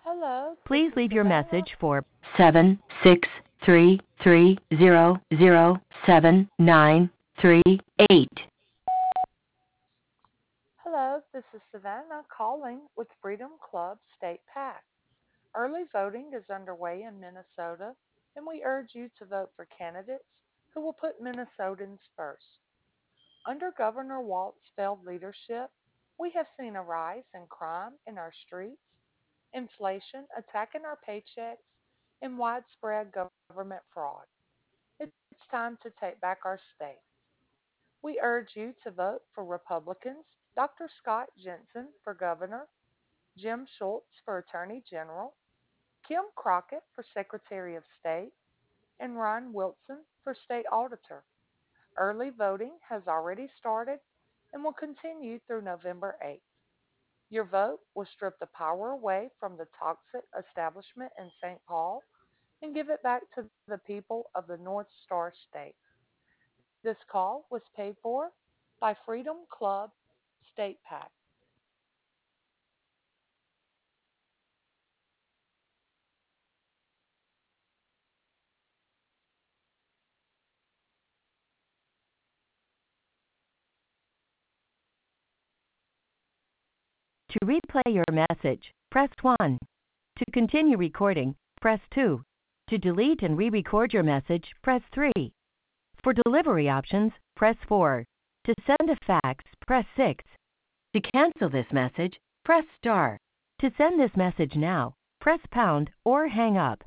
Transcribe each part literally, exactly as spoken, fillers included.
Hello, this Please is leave your Savannah. message for seven six three three zero zero seven nine three eight. Hello, this is Savannah calling with Freedom Club State PAC. Early voting is underway in Minnesota, and we urge you to vote for candidates who will put Minnesotans first. Under Governor Walt's failed leadership, we have seen a rise in crime in our streets, inflation attacking our paychecks, and widespread government fraud. It's time to take back our state. We urge you to vote for Republicans Doctor Scott Jensen for governor, Jim Schultz for attorney general, Kim Crockett for secretary of state, and Ron Wilson for state auditor. Early voting has already started and will continue through November eighth. Your vote will strip the power away from the toxic establishment in Saint Paul and give it back to the people of the North Star State. This call was paid for by Freedom Club State PAC. to replay your message, press one. To continue recording, press two. To delete and re-record your message, press three. For delivery options, press four. To send a fax, press six. To cancel this message, press star. To send this message now, press pound or hang up.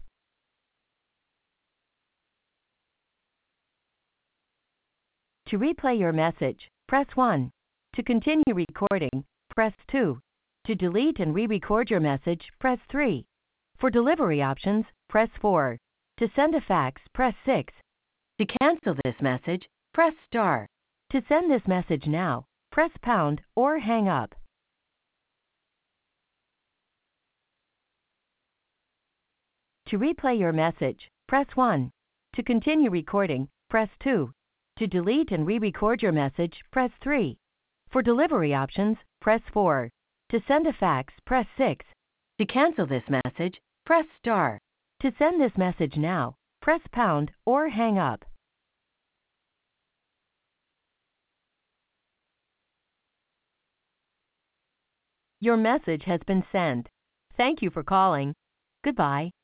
To replay your message, press one. To continue recording, press two. To delete and re-record your message, press three. For delivery options, press four. To send a fax, press six. To cancel this message, press star. To send this message now, press pound or hang up. To replay your message, press one. To continue recording, press two. To delete and re-record your message, press three. For delivery options, press four. To send a fax, press six. To cancel this message, press star. To send this message now, press pound or hang up. Your message has been sent. Thank you for calling. Goodbye.